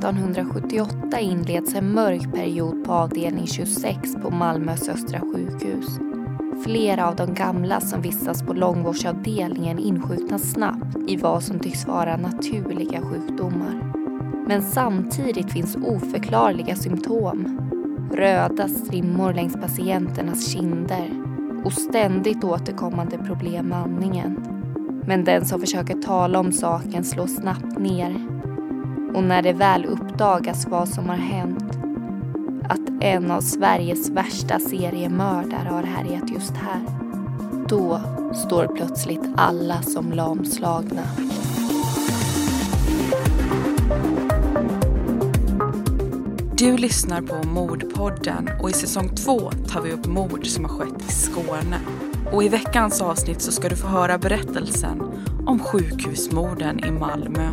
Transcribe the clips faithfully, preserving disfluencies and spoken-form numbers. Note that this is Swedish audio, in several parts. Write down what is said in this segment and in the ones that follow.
nittonhundrasjuttioåtta inleds en mörk period på avdelning tjugosex på Malmös Östra sjukhus. Flera av de gamla som vistas på långvårdsavdelningen insjuknar snabbt i vad som tycks vara naturliga sjukdomar. Men samtidigt finns oförklarliga symptom. Röda strimmor längs patienternas kinder och ständigt återkommande problem med andningen. Men den som försöker tala om saken slås snabbt ner. Och när det väl uppdagas vad som har hänt, att en av Sveriges värsta seriemördare har härjat just här, då står plötsligt alla som lamslagna. Du lyssnar på Mordpodden och i säsong två tar vi upp mord som har skett i Skåne. Och i veckans avsnitt så ska du få höra berättelsen om sjukhusmorden i Malmö.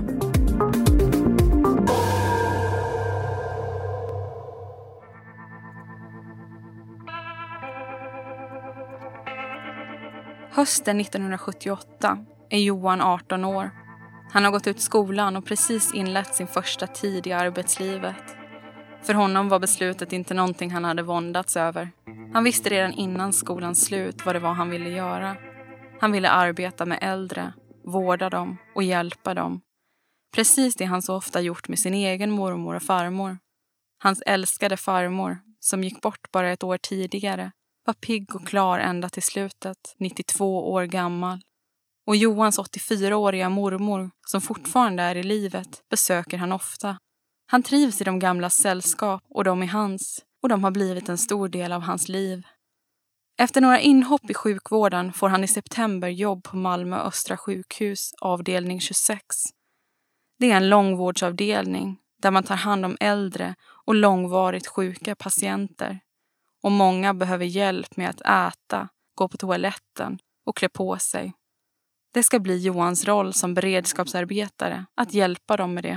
Hösten nittonhundrasjuttioåtta är Johan arton år. Han har gått ut skolan och precis inlett sin första tid i arbetslivet. För honom var beslutet inte någonting han hade våndats över. Han visste redan innan skolans slut vad det var han ville göra. Han ville arbeta med äldre, vårda dem och hjälpa dem. Precis det han så ofta gjort med sin egen mormor och farmor. Hans älskade farmor, som gick bort bara ett år tidigare, var pigg och klar ända till slutet, nittiotvå år gammal. Och Johans åttiofyraåriga mormor, som fortfarande är i livet, besöker han ofta. Han trivs i de gamla sällskap och de är hans, och de har blivit en stor del av hans liv. Efter några inhopp i sjukvården får han i september jobb på Malmö Östra sjukhus, avdelning tjugosex. Det är en långvårdsavdelning där man tar hand om äldre och långvarigt sjuka patienter. Och många behöver hjälp med att äta, gå på toaletten och klä på sig. Det ska bli Johans roll som beredskapsarbetare att hjälpa dem med det.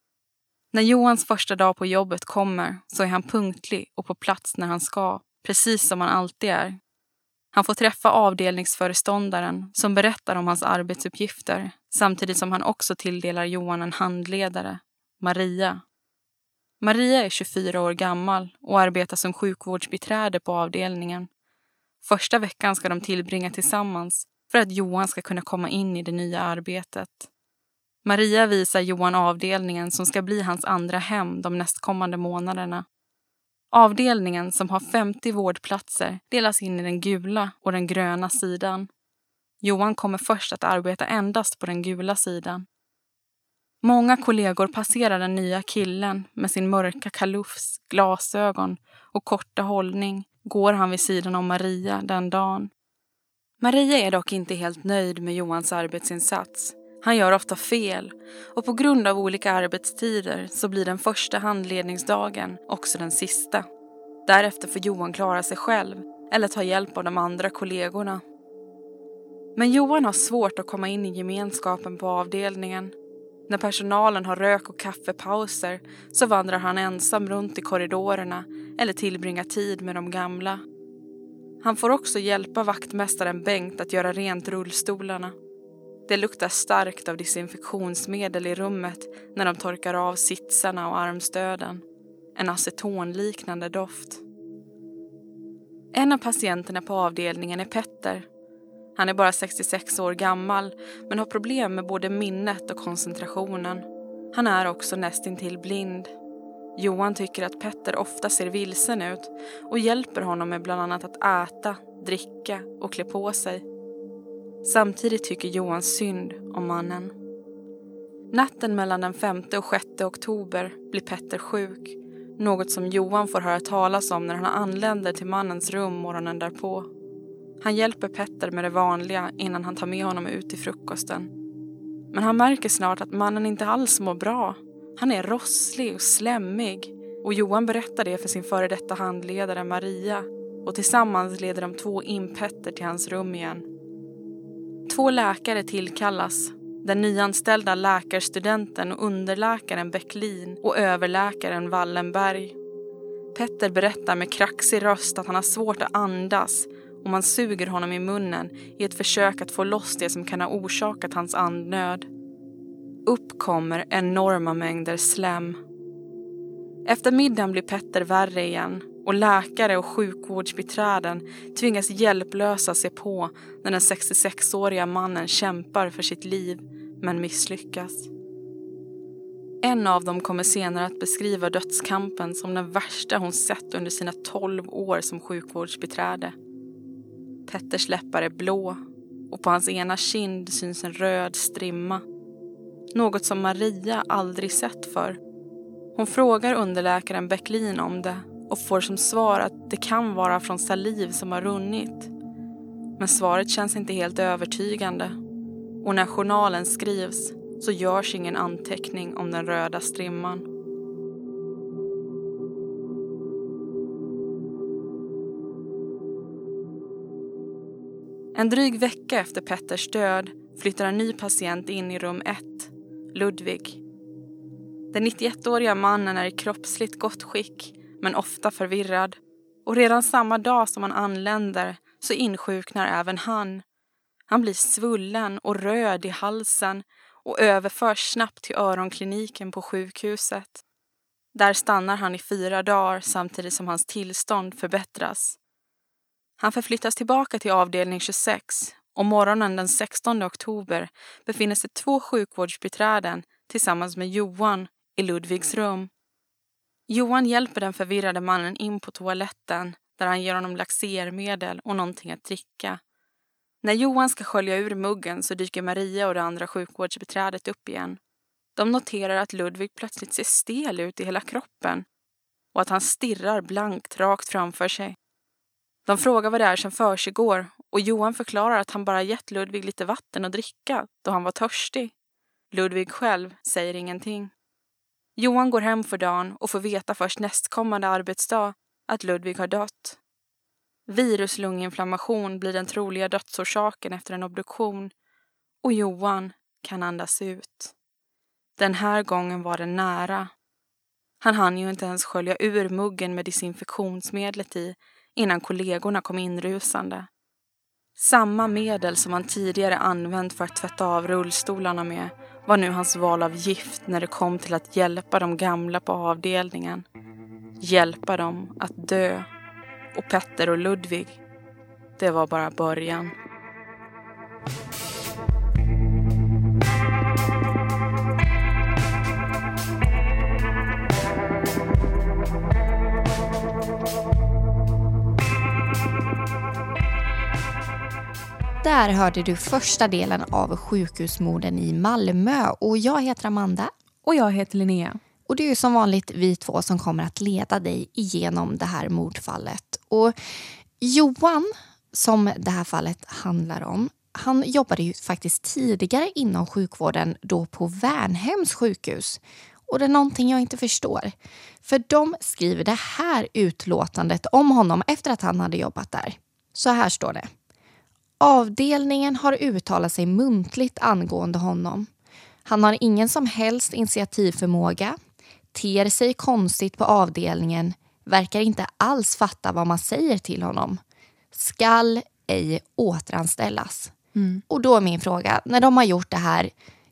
När Johans första dag på jobbet kommer så är han punktlig och på plats när han ska, precis som han alltid är. Han får träffa avdelningsföreståndaren som berättar om hans arbetsuppgifter, samtidigt som han också tilldelar Johan en handledare, Maria. Maria är tjugofyra år gammal och arbetar som sjukvårdsbiträde på avdelningen. Första veckan ska de tillbringa tillsammans för att Johan ska kunna komma in i det nya arbetet. Maria visar Johan avdelningen som ska bli hans andra hem de nästkommande månaderna. Avdelningen, som har femtio vårdplatser, delas in i den gula och den gröna sidan. Johan kommer först att arbeta endast på den gula sidan. Många kollegor passerar den nya killen med sin mörka kalufs, glasögon och korta hållning. Går han vid sidan om Maria den dagen. Maria är dock inte helt nöjd med Johans arbetsinsats. Han gör ofta fel och på grund av olika arbetstider så blir den första handledningsdagen också den sista. Därefter får Johan klara sig själv eller ta hjälp av de andra kollegorna. Men Johan har svårt att komma in i gemenskapen på avdelningen. När personalen har rök- och kaffepauser så vandrar han ensam runt i korridorerna eller tillbringar tid med de gamla. Han får också hjälpa vaktmästaren Bengt att göra rent rullstolarna. Det luktar starkt av desinfektionsmedel i rummet när de torkar av sitsarna och armstöden. En acetonliknande doft. En av patienterna på avdelningen är Petter. Han är bara sextiosex år gammal men har problem med både minnet och koncentrationen. Han är också nästintill blind. Johan tycker att Petter ofta ser vilsen ut och hjälper honom med bland annat att äta, dricka och klä på sig. Samtidigt tycker Johan synd om mannen. Natten mellan den femte och sjätte oktober blir Petter sjuk. Något som Johan får höra talas om när han anländer till mannens rum morgonen därpå. Han hjälper Petter med det vanliga innan han tar med honom ut till frukosten. Men han märker snart att mannen inte alls mår bra. Han är rosslig och slemmig. Och Johan berättar det för sin före detta handledare Maria. Och tillsammans leder de två in Petter till hans rum igen. Två läkare tillkallas. Den nyanställda läkarstudenten och underläkaren Bäcklin och överläkaren Wallenberg. Petter berättar med kraxig röst att han har svårt att andas och man suger honom i munnen i ett försök att få loss det som kan ha orsakat hans andnöd. Upp kommer enorma mängder slem. Efter middagen blir Petter värre igen och läkare och sjukvårdsbiträden tvingas hjälplösa se på när den sextiosexåriga mannen kämpar för sitt liv men misslyckas. En av dem kommer senare att beskriva dödskampen som den värsta hon sett under sina tolv år som sjukvårdsbiträde. Petters läppar är blå och på hans ena kind syns en röd strimma. Något som Maria aldrig sett för. Hon frågar underläkaren Bäcklin om det och får som svar att det kan vara från saliv som har runnit. Men svaret känns inte helt övertygande. Och när journalen skrivs så görs ingen anteckning om den röda strimman. En dryg vecka efter Petters död flyttar en ny patient in i rum ett, Ludvig. Den nittioettåriga mannen är i kroppsligt gott skick men ofta förvirrad. Och redan samma dag som han anländer så insjuknar även han. Han blir svullen och röd i halsen och överförs snabbt till öronkliniken på sjukhuset. Där stannar han i fyra dagar samtidigt som hans tillstånd förbättras. Han förflyttas tillbaka till avdelning tjugosex och morgonen den sextonde oktober befinner sig två sjukvårdsbiträden tillsammans med Johan i Ludvigs rum. Johan hjälper den förvirrade mannen in på toaletten där han ger honom laxermedel och någonting att dricka. När Johan ska skölja ur muggen så dyker Maria och det andra sjukvårdsbiträdet upp igen. De noterar att Ludvig plötsligt ser stel ut i hela kroppen och att han stirrar blankt rakt framför sig. De frågar vad det är som försiggår och Johan förklarar att han bara gett Ludvig lite vatten att dricka då han var törstig. Ludvig själv säger ingenting. Johan går hem för dagen och får veta först nästkommande arbetsdag att Ludvig har dött. Viruslunginflammation blir den troliga dödsorsaken efter en obduktion och Johan kan andas ut. Den här gången var det nära. Han hann ju inte ens skölja ur muggen med desinfektionsmedlet i innan kollegorna kom inrusande. Samma medel som han tidigare använt för att tvätta av rullstolarna med var nu hans val av gift när det kom till att hjälpa de gamla på avdelningen. Hjälpa dem att dö. Och Petter och Ludvig, det var bara början. Där hörde du första delen av sjukhusmorden i Malmö och jag heter Amanda. Och jag heter Linnea. Och det är ju som vanligt vi två som kommer att leda dig igenom det här mordfallet. Och Johan, som det här fallet handlar om, han jobbade ju faktiskt tidigare inom sjukvården då på Värnhems sjukhus. Och det är någonting jag inte förstår. För de skriver det här utlåtandet om honom efter att han hade jobbat där. Så här står det. Avdelningen har uttalat sig muntligt angående honom. Han har ingen som helst initiativförmåga, ter sig konstigt på avdelningen, verkar inte alls fatta vad man säger till honom. Skall ej återanställas. Mm. Och då är min fråga, när de har gjort det här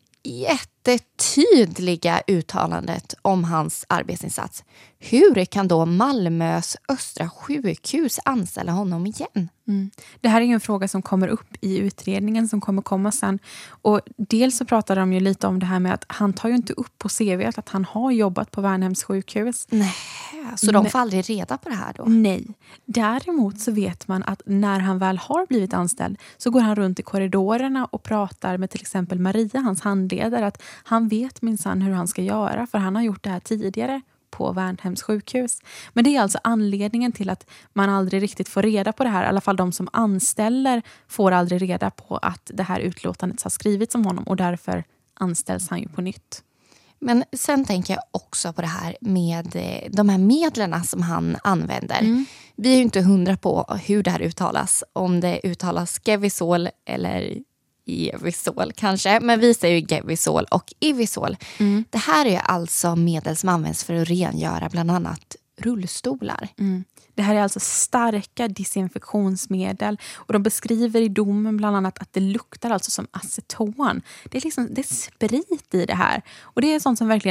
jättetydliga uttalandet om hans arbetsinsats, hur kan då Malmös östra sjukhus anställa honom igen? Mm. Det här är ju en fråga som kommer upp i utredningen som kommer komma sen. Och dels så pratar de ju lite om det här med att han tar ju inte upp på C V att han har jobbat på Värnhems sjukhus. Nej, så de får aldrig reda på det här då? Nej. Däremot så vet man att när han väl har blivit anställd så går han runt i korridorerna och pratar med till exempel Maria, hans handledare, att han vet minsann hur han ska göra för han har gjort det här tidigare på Värnhems sjukhus. Men det är alltså anledningen till att man aldrig riktigt får reda på det här. I alla fall de som anställer får aldrig reda på att det här utlåtandet har skrivits om honom och därför anställs han ju på nytt. Men sen tänker jag också på det här med de här medlen som han använder. Mm. Vi är ju inte hundra på hur det här uttalas. Om det uttalas Gevisol eller Evisol kanske. Men vi säger ju Gevisol och Evisol. Mm. Det här är alltså medel som används för att rengöra bland annat rullstolar. Mm. Det här är alltså starka desinfektionsmedel och de beskriver i domen bland annat att det luktar alltså som aceton. Det är liksom det är sprit i det här och det är sånt som verkligen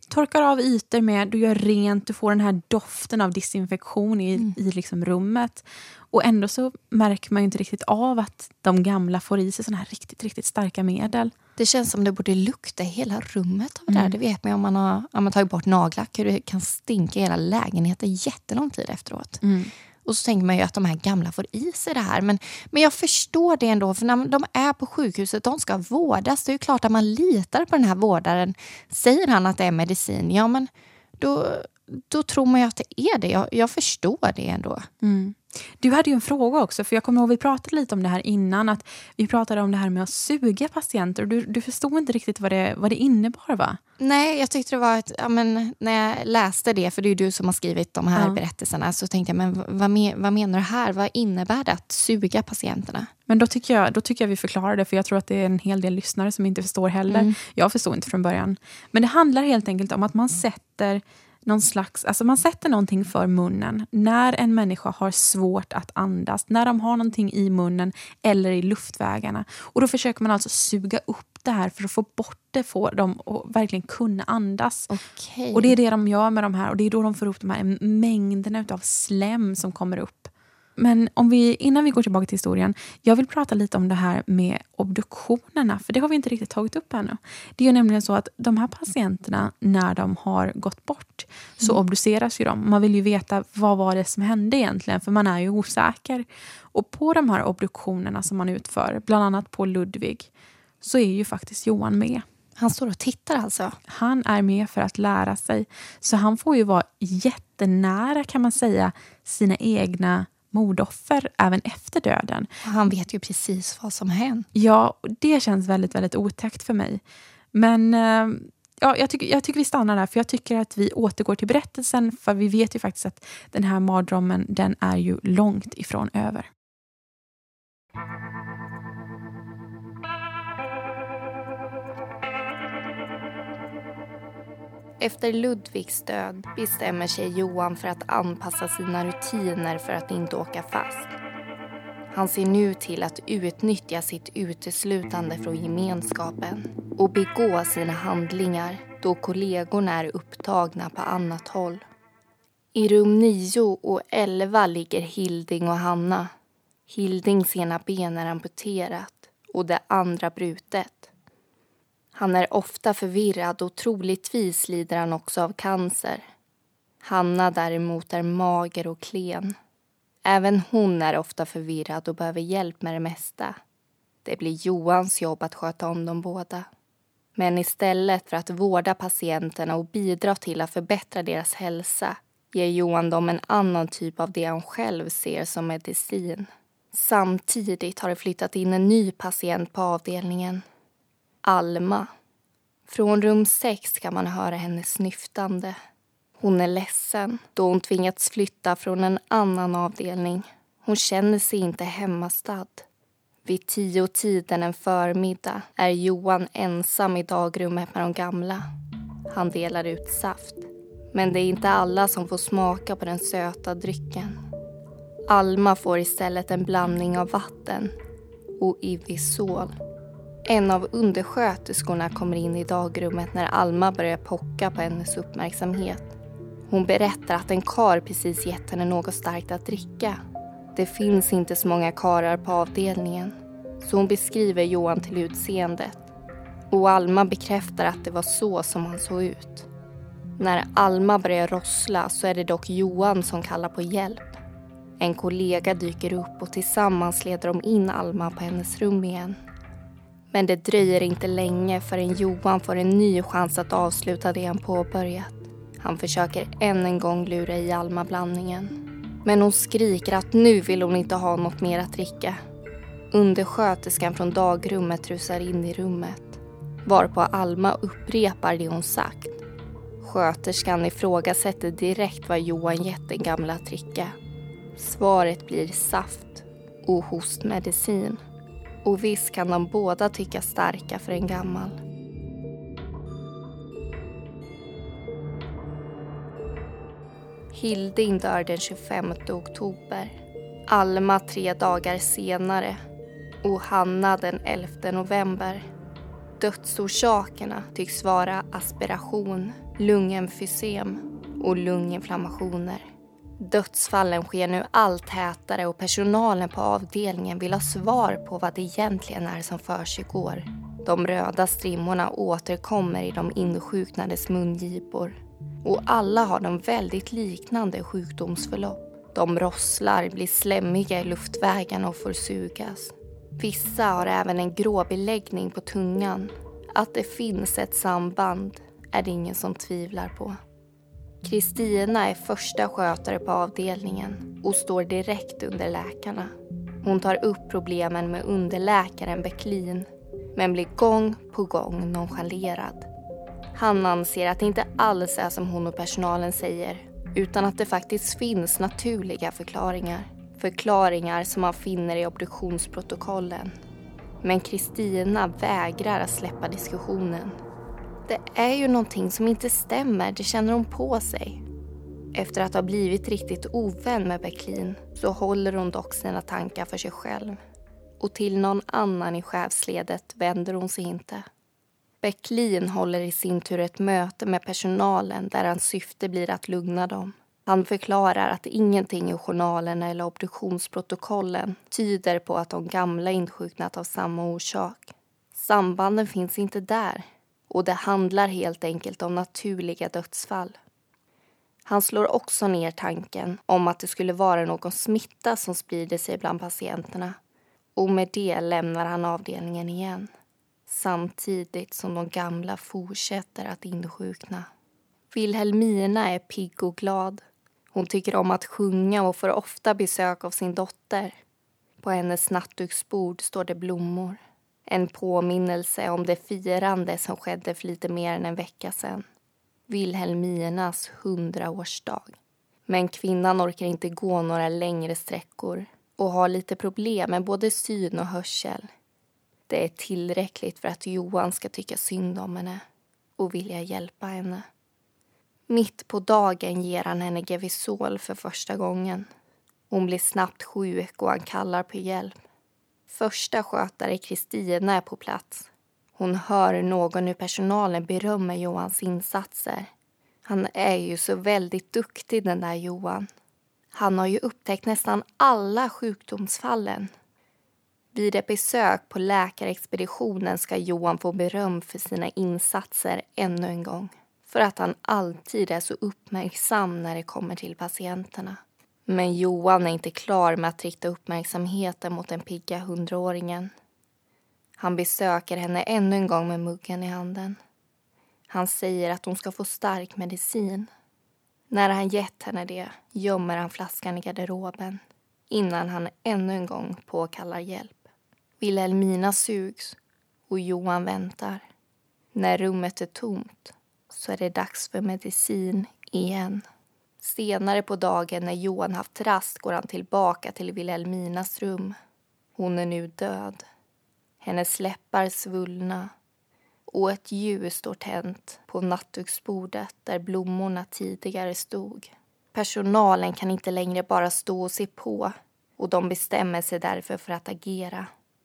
torkar av ytor med, du gör rent, du får den här doften av disinfektion i, mm. i liksom rummet. Och ändå så märker man ju inte riktigt av att de gamla får i sig såna här riktigt, riktigt starka medel. Det känns som det borde lukta i hela rummet av det mm. där. Det vet man om man har, om man tagit bort nagellack, hur det kan stinka i hela lägenheten jättelång tid efteråt. Mm. Och så tänker man ju att de här gamla får i sig det här. Men, men jag förstår det ändå, för när de är på sjukhuset, de ska vårdas. Det är ju klart att man litar på den här vårdaren. Säger han att det är medicin, ja men då, då tror man ju att det är det. Jag, jag förstår det ändå. Mm. Du hade ju en fråga också, för jag kommer ihåg vi pratade lite om det här innan, att vi pratade om det här med att suga patienter. Du, du förstod inte riktigt vad det, vad det innebar, va? Nej, jag tyckte det var ett, ja, men när jag läste det, för det är ju du som har skrivit de här ja. berättelserna, så tänkte jag, men vad, men, vad menar du här? Vad innebär det att suga patienterna? Men då tycker jag, då tycker jag vi förklarar det, för jag tror att det är en hel del lyssnare som inte förstår heller. Mm. Jag förstår inte från början. Men det handlar helt enkelt om att man sätter någon slags, alltså man sätter någonting för munnen när en människa har svårt att andas, när de har någonting i munnen eller i luftvägarna. Och då försöker man alltså suga upp det här för att få bort det, få dem att verkligen kunna andas. Okay. Och det är det de gör med de här, och det är då de får upp de här mängderna av slem som kommer upp. Men om vi, innan vi går tillbaka till historien, jag vill prata lite om det här med obduktionerna, för det har vi inte riktigt tagit upp ännu. Det är ju nämligen så att de här patienterna, när de har gått bort, så mm. obduceras ju de. Man vill ju veta vad var det som hände egentligen, för man är ju osäker. Och på de här obduktionerna som man utför, bland annat på Ludvig, så är ju faktiskt Johan med. Han står och tittar alltså? Han är med för att lära sig. Så han får ju vara jättenära, kan man säga, sina egna mordoffer även efter döden. Han vet ju precis vad som hänt. Ja, det känns väldigt, väldigt otäckt för mig. Men ja, jag, tycker, jag tycker vi stannar där, för jag tycker att vi återgår till berättelsen, för vi vet ju faktiskt att den här mardrömmen, den är ju långt ifrån över. Efter Ludvigs död bestämmer sig Johan för att anpassa sina rutiner för att inte åka fast. Han ser nu till att utnyttja sitt uteslutande från gemenskapen och begå sina handlingar då kollegorna är upptagna på annat håll. I rum nio och elva ligger Hilding och Hanna. Hildings ena ben är amputerat och det andra brutet. Han är ofta förvirrad och troligtvis lider han också av cancer. Hanna däremot är mager och klen. Även hon är ofta förvirrad och behöver hjälp med det mesta. Det blir Johans jobb att sköta om dem båda. Men istället för att vårda patienterna och bidra till att förbättra deras hälsa ger Johan dem en annan typ av det han själv ser som medicin. Samtidigt har det flyttat in en ny patient på avdelningen. Alma. Från rum sex kan man höra henne snyftande. Hon är ledsen då hon tvingats flytta från en annan avdelning. Hon känner sig inte hemmastad. Vid tio tiden en förmiddag är Johan ensam i dagrummet med de gamla. Han delar ut saft. Men det är inte alla som får smaka på den söta drycken. Alma får istället en blandning av vatten och Ivisol. En av undersköterskorna kommer in i dagrummet när Alma börjar pocka på hennes uppmärksamhet. Hon berättar att en kar precis gett henne något starkt att dricka. Det finns inte så många karar på avdelningen, så hon beskriver Johan till utseendet. Och Alma bekräftar att det var så som han såg ut. När Alma börjar rossla så är det dock Johan som kallar på hjälp. En kollega dyker upp och tillsammans leder de in Alma på hennes rum igen. Men det dröjer inte länge förrän Johan får en ny chans att avsluta det han påbörjat. Han försöker än en gång lura i Alma-blandningen. Men hon skriker att nu vill hon inte ha något mer att dricka. Undersköterskan från dagrummet rusar in i rummet. Varpå Alma upprepar det hon sagt. Sköterskan ifrågasätter direkt vad Johan gett den gamla att dricka. Svaret blir saft och hostmedicin. Och visst kan de båda tycka starka för en gammal. Hilding dör den tjugofemte oktober. Alma tre dagar senare. Och Hanna den elfte november. Dödsorsakerna tycks vara aspiration, lungemfysem och lunginflammationer. Dödsfallen sker nu allt tätare och personalen på avdelningen vill ha svar på vad det egentligen är som försiggår. De röda strimmorna återkommer i de insjuknades mungipor. Och alla har de väldigt liknande sjukdomsförlopp. De rosslar, blir slemmiga i luftvägarna och får sugas. Vissa har även en grå beläggning på tungan. Att det finns ett samband är det ingen som tvivlar på. Kristina är första skötare på avdelningen och står direkt under läkarna. Hon tar upp problemen med underläkaren Bäcklin, men blir gång på gång nonchalerad. Han anser att det inte alls är som hon och personalen säger, utan att det faktiskt finns naturliga förklaringar. Förklaringar som man finner i obduktionsprotokollen. Men Kristina vägrar att släppa diskussionen. Det är ju någonting som inte stämmer, det känner hon på sig. Efter att ha blivit riktigt ovän med Bäcklin så håller hon dock sina tankar för sig själv. Och till någon annan i chefsledet vänder hon sig inte. Bäcklin håller i sin tur ett möte med personalen där hans syfte blir att lugna dem. Han förklarar att ingenting i journalen eller obduktionsprotokollen tyder på att de gamla insjuknat av samma orsak. Sambanden finns inte där och det handlar helt enkelt om naturliga dödsfall. Han slår också ner tanken om att det skulle vara någon smitta som sprider sig bland patienterna. Och med det lämnar han avdelningen igen. Samtidigt som de gamla fortsätter att insjukna. Wilhelmina är pigg och glad. Hon tycker om att sjunga och får ofta besök av sin dotter. På hennes nattduksbord står det blommor. En påminnelse om det firande som skedde för lite mer än en vecka sedan. Wilhelminas hundraårsdag. Men kvinnan orkar inte gå några längre sträckor och har lite problem med både syn och hörsel. Det är tillräckligt för att Johan ska tycka synd om henne och vilja hjälpa henne. Mitt på dagen ger han henne Gevisol för första gången. Hon blir snabbt sjuk och han kallar på hjälp. Första skötare Kristina är på plats. Hon hör någon ur personalen berömma Johans insatser. Han är ju så väldigt duktig, den där Johan. Han har ju upptäckt nästan alla sjukdomsfallen. Vid ett besök på läkarexpeditionen ska Johan få beröm för sina insatser ännu en gång. För att han alltid är så uppmärksam när det kommer till patienterna. Men Johan är inte klar med att rikta uppmärksamheten mot den pigga hundraåringen. Han besöker henne ännu en gång med muggen i handen. Han säger att hon ska få stark medicin. När han gett henne det gömmer han flaskan i garderoben innan han ännu en gång påkallar hjälp. Wilhelmina sugs och Johan väntar. När rummet är tomt så är det dags för medicin igen. Senare på dagen när Johan haft rast går han tillbaka till Wilhelminas rum. Hon är nu död. Hennes läppar svullna och ett ljus står tänt på nattduksbordet där blommorna tidigare stod. Personalen kan inte längre bara stå och se på och de bestämmer sig därför för att agera.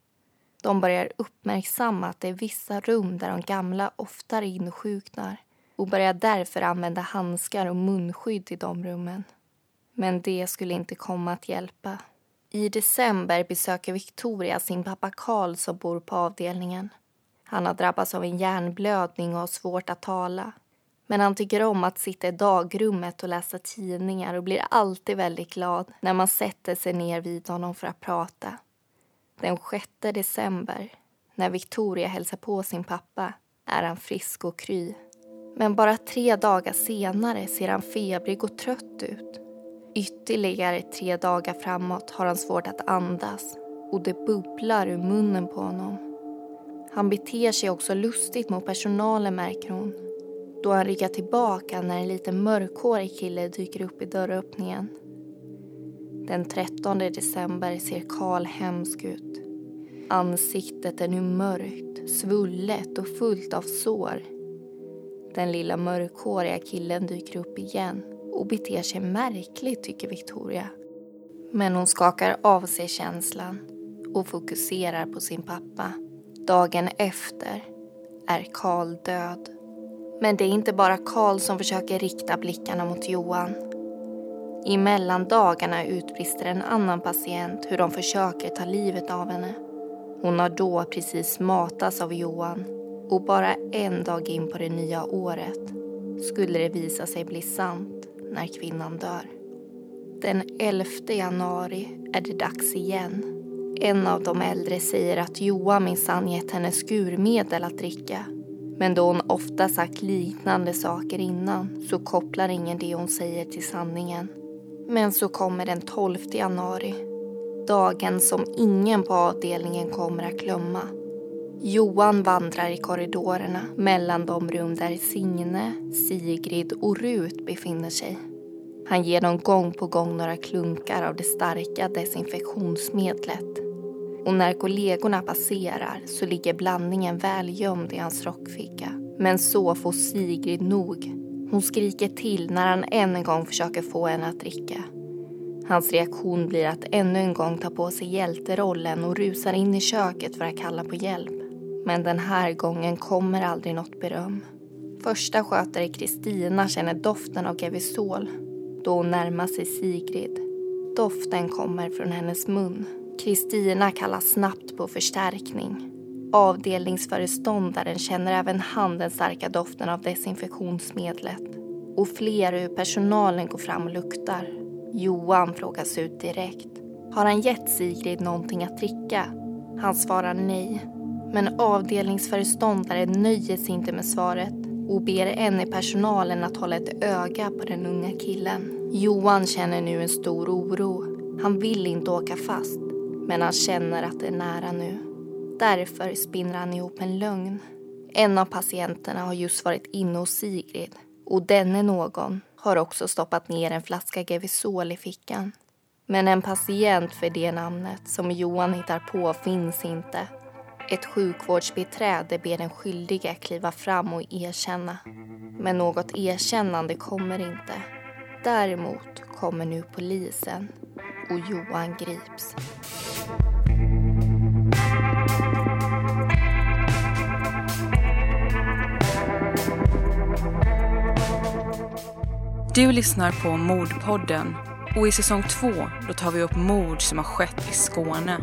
De börjar uppmärksamma att det är vissa rum där de gamla oftare insjuknar och börjar därför använda handskar och munskydd i de rummen. Men det skulle inte komma att hjälpa. I december besöker Victoria sin pappa Karl som bor på avdelningen. Han har drabbats av en hjärnblödning och har svårt att tala. Men han tycker om att sitta i dagrummet och läsa tidningar och blir alltid väldigt glad när man sätter sig ner vid honom för att prata. Den sjätte december, när Victoria hälsar på sin pappa, är han frisk och kry. Men bara tre dagar senare ser han febrig och trött ut. Ytterligare tre dagar framåt har han svårt att andas och det bubblar ur munnen på honom. Han beter sig också lustigt mot personalen, märker hon. Då han ryggar tillbaka när en liten mörkhårig kille dyker upp i dörröppningen. Den trettonde december ser Karl hemsk ut. Ansiktet är nu mörkt, svullet och fullt av sår. Den lilla mörkhåriga killen dyker upp igen och beter sig märkligt, tycker Victoria. Men hon skakar av sig känslan och fokuserar på sin pappa. Dagen efter är Karl död. Men det är inte bara Karl som försöker rikta blickarna mot Johan. I mellandagarna utbrister en annan patient hur de försöker ta livet av henne. Hon har då precis matats av Johan och bara en dag in på det nya året skulle det visa sig bli sant när kvinnan dör. Den elfte januari är det dags igen. En av de äldre säger att Johan minsann gett henne skurmedel att dricka. Men då hon ofta sagt liknande saker innan så kopplar ingen det hon säger till sanningen. Men så kommer den tolfte januari. Dagen som ingen på avdelningen kommer att glömma. Johan vandrar i korridorerna mellan de rum där Signe, Sigrid och Rut befinner sig. Han ger dem gång på gång några klunkar av det starka desinfektionsmedlet. Och när kollegorna passerar så ligger blandningen väl gömd i hans rockficka. Men så får Sigrid nog. Hon skriker till när han än en gång försöker få henne att dricka. Hans reaktion blir att ännu en gång ta på sig hjälterollen och rusar in i köket för att kalla på hjälp. Men den här gången kommer aldrig något beröm. Första skötare Kristina känner doften av Gevisol då hon närmar sig Sigrid. Doften kommer från hennes mun. Kristina kallar snabbt på förstärkning. Avdelningsföreståndaren känner även han den starka doften av desinfektionsmedlet. Och flera ur personalen går fram och luktar. Johan frågas ut direkt. Har han gett Sigrid någonting att dricka? Han svarar nej. Men avdelningsföreståndaren nöjer sig inte med svaret och ber en i personalen att hålla ett öga på den unga killen. Johan känner nu en stor oro. Han vill inte åka fast, men han känner att det är nära nu. Därför spinner han ihop en lögn. En av patienterna har just varit inne hos Sigrid och denne någon har också stoppat ner en flaska Gevisol i fickan. Men en patient för det namnet som Johan hittar på finns inte. Ett sjukvårdsbiträde ber den skyldiga kliva fram och erkänna. Men något erkännande kommer inte. Däremot kommer nu polisen och Johan grips. Du lyssnar på Mordpodden och i säsong två då tar vi upp mord som har skett i Skåne.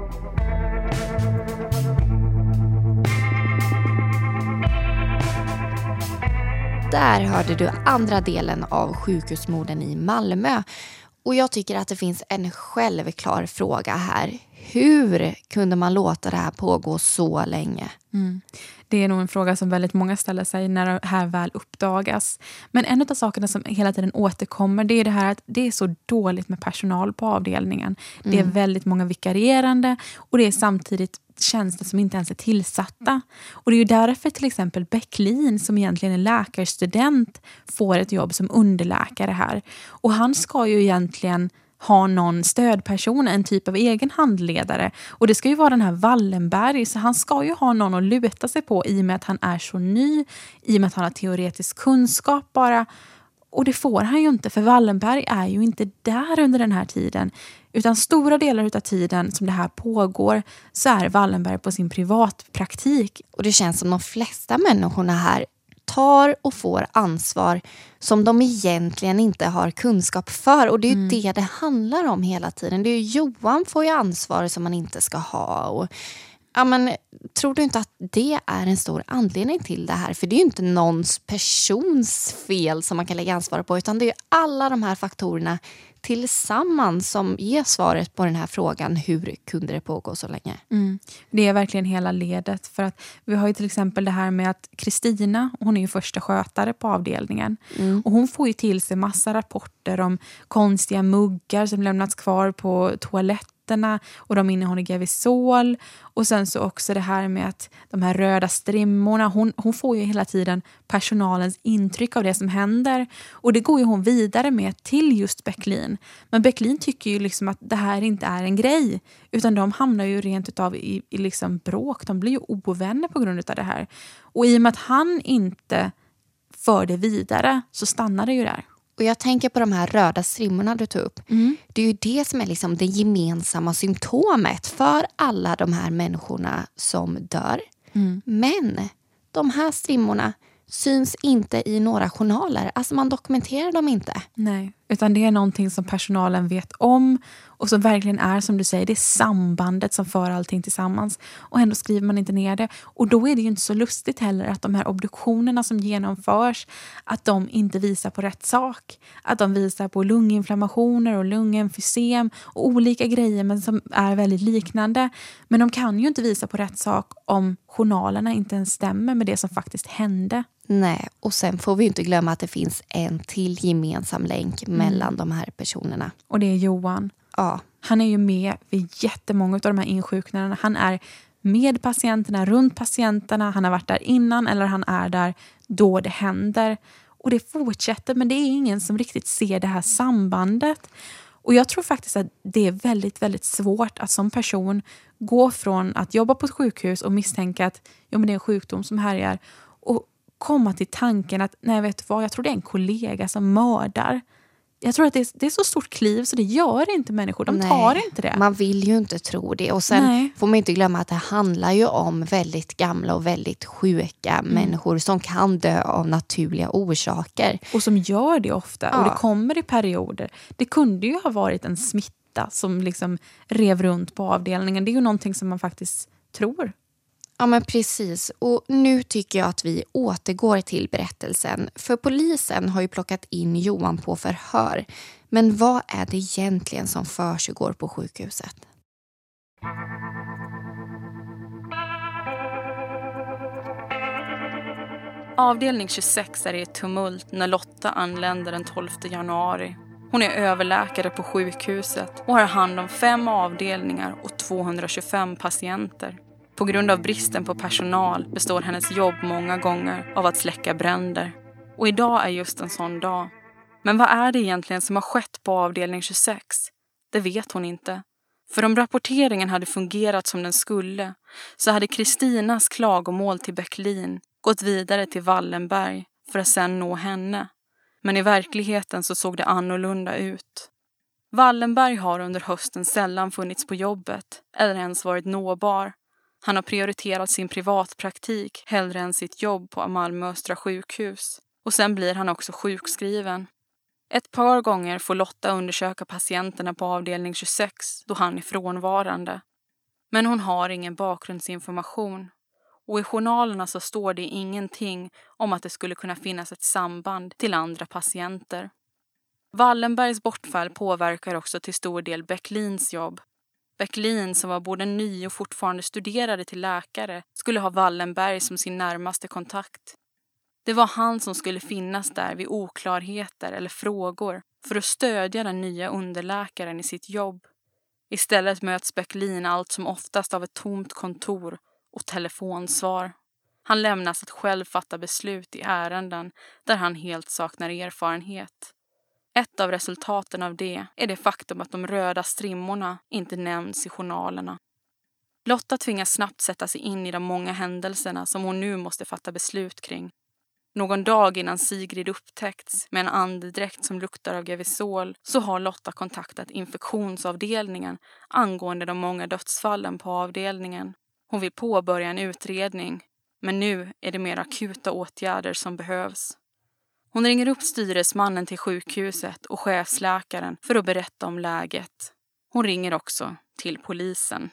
Där hörde du andra delen av sjukhusmorden i Malmö. Och jag tycker att det finns en självklar fråga här. Hur kunde man låta det här pågå så länge? Mm. Det är nog en fråga som väldigt många ställer sig när det här väl uppdagas. Men en av sakerna som hela tiden återkommer, det är det här att det är så dåligt med personal på avdelningen. Mm. Det är väldigt många vikarierande och det är samtidigt tjänster som inte ens är tillsatta. Och det är ju därför till exempel Bäcklin, som egentligen är läkarstudent, får ett jobb som underläkare här. Och han ska ju egentligen ha någon stödperson, en typ av egen handledare. Och det ska ju vara den här Wallenberg, så han ska ju ha någon att luta sig på i och med att han är så ny, i och med att han har teoretisk kunskap bara. Och det får han ju inte, för Wallenberg är ju inte där under den här tiden. Utan stora delar av tiden som det här pågår så är Wallenberg på sin privatpraktik. Och det känns som de flesta människorna här tar och får ansvar som de egentligen inte har kunskap för. Och det är ju mm. det det handlar om hela tiden. Det är ju Johan får ju ansvar som man inte ska ha. Och, ja, men, tror du inte att det är en stor anledning till det här? För det är ju inte någons persons fel som man kan lägga ansvar på. Utan det är ju alla de här faktorerna tillsammans som ger svaret på den här frågan. Hur kunde det pågå så länge? Mm. Det är verkligen hela ledet. För att vi har ju till exempel det här med att Kristina, hon är ju första skötare på avdelningen. Mm. Och hon får ju till sig massa rapporter om konstiga muggar som lämnats kvar på toaletten. Och de innehåller Gevisol. Och sen så också det här med att de här röda strimmorna. Hon, hon får ju hela tiden personalens intryck av det som händer. Och det går ju hon vidare med till just Bäcklin. Men Bäcklin tycker ju liksom att det här inte är en grej. Utan de hamnar ju rent utav i, i liksom bråk. De blir ju ovänner på grund av det här. Och i och med att han inte för det vidare så stannar det ju där. Och jag tänker på de här röda strimmorna du tog upp. Mm. Det är ju det som är liksom det gemensamma symptomet för alla de här människorna som dör. Mm. Men de här strimmorna syns inte i några journaler. Alltså man dokumenterar dem inte. Nej, utan det är någonting som personalen vet om och som verkligen är, som du säger, det är sambandet som för allting tillsammans. Och ändå skriver man inte ner det. Och då är det ju inte så lustigt heller att de här obduktionerna som genomförs, att de inte visar på rätt sak. Att de visar på lunginflammationer och lungemfysem och olika grejer men som är väldigt liknande. Men de kan ju inte visa på rätt sak om journalerna inte ens stämmer med det som faktiskt hände. Nej, och sen får vi inte glömma att det finns en till gemensam länk mm. mellan de här personerna. Och det är Johan. Ja. Han är ju med vid jättemånga av de här insjuknarna. Han är med patienterna, runt patienterna. Han har varit där innan eller han är där då det händer. Och det fortsätter, men det är ingen som riktigt ser det här sambandet. Och jag tror faktiskt att det är väldigt, väldigt svårt att som person gå från att jobba på ett sjukhus och misstänka att jo, men det är en sjukdom som härjar och komma till tanken att, nej vet du vad, jag tror det är en kollega som mördar. Jag tror att det är, det är så stort kliv så det gör inte människor. De nej, tar inte det. Man vill ju inte tro det. Och sen nej. får man inte glömma att det handlar ju om väldigt gamla och väldigt sjuka mm. människor som kan dö av naturliga orsaker. Och som gör det ofta. Ja. Och det kommer i perioder. Det kunde ju ha varit en smitta som liksom rev runt på avdelningen. Det är ju någonting som man faktiskt tror. Ja men precis, och nu tycker jag att vi återgår till berättelsen. För polisen har ju plockat in Johan på förhör. Men vad är det egentligen som försiggår på sjukhuset? Avdelning tjugosex är i ett tumult när Lotta anländer den tolfte januari. Hon är överläkare på sjukhuset och har hand om fem avdelningar och tvåhundratjugofem patienter. På grund av bristen på personal består hennes jobb många gånger av att släcka bränder. Och idag är just en sån dag. Men vad är det egentligen som har skett på avdelning tjugosex? Det vet hon inte. För om rapporteringen hade fungerat som den skulle så hade Kristinas klagomål till Bäcklin gått vidare till Wallenberg för att sedan nå henne. Men i verkligheten så såg det annorlunda ut. Wallenberg har under hösten sällan funnits på jobbet eller ens varit nåbar. Han har prioriterat sin privatpraktik hellre än sitt jobb på Malmö Östra sjukhus. Och sen blir han också sjukskriven. Ett par gånger får Lotta undersöka patienterna på avdelning tjugosex då han är frånvarande. Men hon har ingen bakgrundsinformation. Och i journalerna så står det ingenting om att det skulle kunna finnas ett samband till andra patienter. Wallenbergs bortfall påverkar också till stor del Bäcklins jobb. Bäcklin, som var både ny och fortfarande studerade till läkare, skulle ha Wallenberg som sin närmaste kontakt. Det var han som skulle finnas där vid oklarheter eller frågor för att stödja den nya underläkaren i sitt jobb. Istället möts Bäcklin allt som oftast av ett tomt kontor och telefonsvar. Han lämnas att själv fatta beslut i ärenden där han helt saknar erfarenhet. Ett av resultaten av det är det faktum att de röda strimmorna inte nämns i journalerna. Lotta tvingas snabbt sätta sig in i de många händelserna som hon nu måste fatta beslut kring. Någon dag innan Sigrid upptäckts med en andedräkt som luktar av Gevisol så har Lotta kontaktat infektionsavdelningen angående de många dödsfallen på avdelningen. Hon vill påbörja en utredning, men nu är det mer akuta åtgärder som behövs. Hon ringer upp styresmannen till sjukhuset och chefsläkaren för att berätta om läget. Hon ringer också till polisen.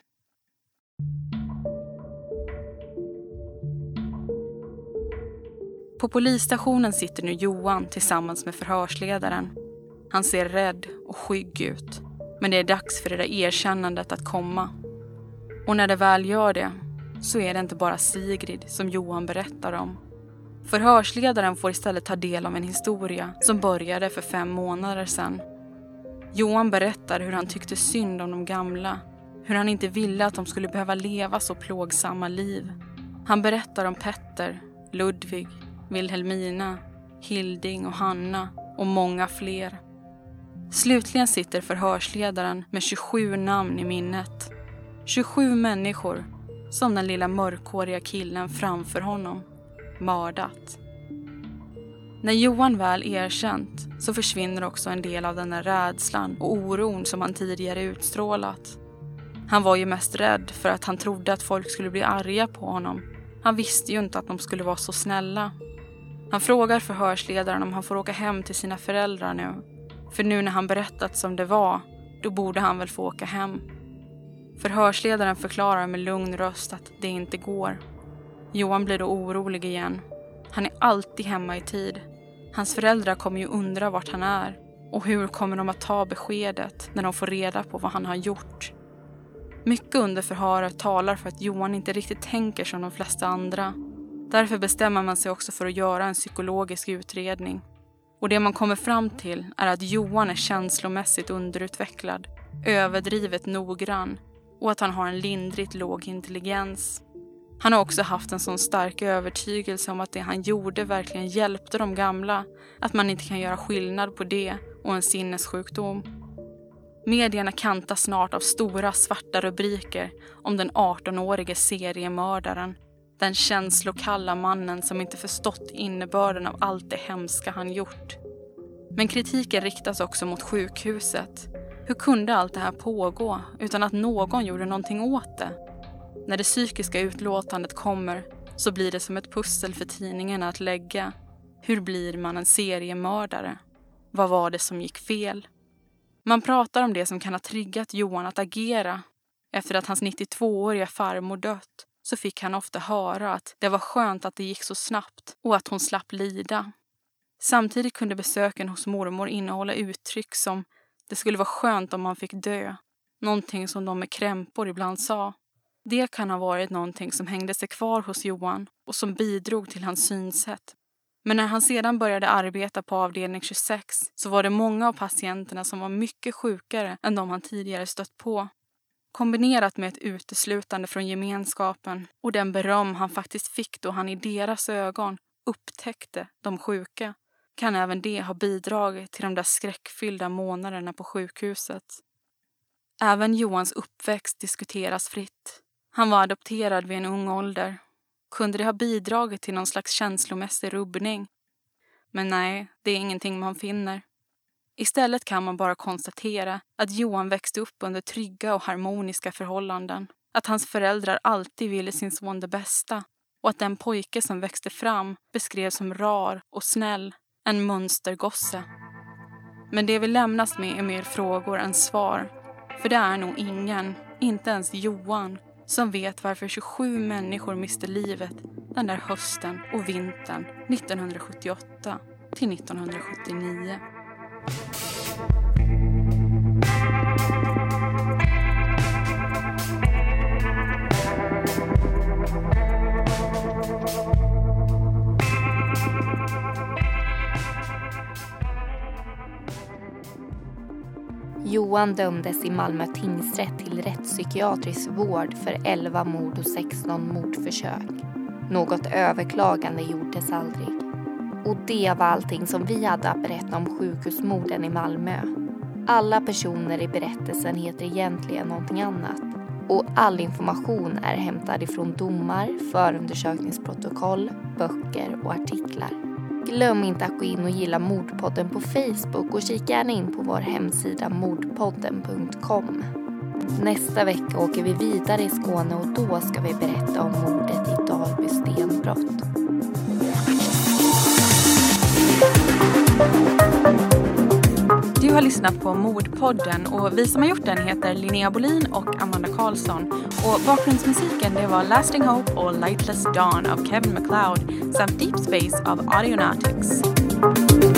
På polisstationen sitter nu Johan tillsammans med förhörsledaren. Han ser rädd och skygg ut, men det är dags för det där erkännandet att komma. Och när det väl gör det så är det inte bara Sigrid som Johan berättar om. Förhörsledaren får istället ta del av en historia som började för fem månader sedan. Johan berättar hur han tyckte synd om de gamla, hur han inte ville att de skulle behöva leva så plågsamma liv. Han berättar om Petter, Ludvig, Wilhelmina, Hilding och Hanna och många fler. Slutligen sitter förhörsledaren med tjugosju namn i minnet. tjugosju människor som den lilla mörkhåriga killen framför honom mördat. När Johan väl erkänt så försvinner också en del av den där rädslan och oron som han tidigare utstrålat. Han var ju mest rädd för att han trodde att folk skulle bli arga på honom. Han visste ju inte att de skulle vara så snälla. Han frågar förhörsledaren om han får åka hem till sina föräldrar nu. För nu när han berättat som det var, då borde han väl få åka hem. Förhörsledaren förklarar med lugn röst att det inte går. Johan blir då orolig igen. Han är alltid hemma i tid. Hans föräldrar kommer ju undra vart han är. Och hur kommer de att ta beskedet när de får reda på vad han har gjort? Mycket under förhöret talar för att Johan inte riktigt tänker som de flesta andra. Därför bestämmer man sig också för att göra en psykologisk utredning. Och det man kommer fram till är att Johan är känslomässigt underutvecklad, överdrivet noggrann och att han har en lindrigt låg intelligens. Han har också haft en sån stark övertygelse om att det han gjorde verkligen hjälpte de gamla, att man inte kan göra skillnad på det och en sinnessjukdom. Medierna kantas snart av stora svarta rubriker om den arton-årige seriemördaren, den känslokalla mannen som inte förstått innebörden av allt det hemska han gjort. Men kritiken riktas också mot sjukhuset. Hur kunde allt det här pågå utan att någon gjorde någonting åt det? När det psykiska utlåtandet kommer så blir det som ett pussel för tidningarna att lägga. Hur blir man en seriemördare? Vad var det som gick fel? Man pratar om det som kan ha triggat Johan att agera. Efter att hans nittiotvååriga farmor dött så fick han ofta höra att det var skönt att det gick så snabbt och att hon slapp lida. Samtidigt kunde besöken hos mormor innehålla uttryck som det skulle vara skönt om man fick dö. Någonting som de med krämpor ibland sa. Det kan ha varit någonting som hängde sig kvar hos Johan och som bidrog till hans synsätt. Men när han sedan började arbeta på avdelning tjugosex så var det många av patienterna som var mycket sjukare än de han tidigare stött på. Kombinerat med ett uteslutande från gemenskapen och den beröm han faktiskt fick då han i deras ögon upptäckte de sjuka kan även det ha bidragit till de där skräckfyllda månaderna på sjukhuset. Även Johans uppväxt diskuteras fritt. Han var adopterad vid en ung ålder. Kunde det ha bidragit till någon slags känslomässig rubbning? Men nej, det är ingenting man finner. Istället kan man bara konstatera att Johan växte upp under trygga och harmoniska förhållanden. Att hans föräldrar alltid ville sin son det bästa. Och att den pojke som växte fram beskrevs som rar och snäll, en mönstergosse. Men det vi lämnas med är mer frågor än svar. För det är nog ingen, inte ens Johan, som vet varför tjugosju människor miste livet den där hösten och vintern nittonhundrasjuttioåtta till nittonhundrasjuttionio. Johan dömdes i Malmö tingsrätt till rättspsykiatrisk vård för elva mord och sexton mordförsök. Något överklagande gjordes aldrig. Och det var allting som vi hade att berätta om sjukhusmorden i Malmö. Alla personer i berättelsen heter egentligen någonting annat. Och all information är hämtad ifrån domar, förundersökningsprotokoll, böcker och artiklar. Glöm inte att gå in och gilla Mordpodden på Facebook och kika gärna in på vår hemsida mordpodden punkt com. Nästa vecka åker vi vidare i Skåne och då ska vi berätta om mordet i Dalby stenbrott. Du har lyssnat på Mordpodden och vi som har gjort den heter Linnea Bolin och Amanda Karlsson. Och bakgrundsmusiken det var Lasting Hope och Lightless Dawn av Kevin MacLeod samt Deep Space av Audionautics.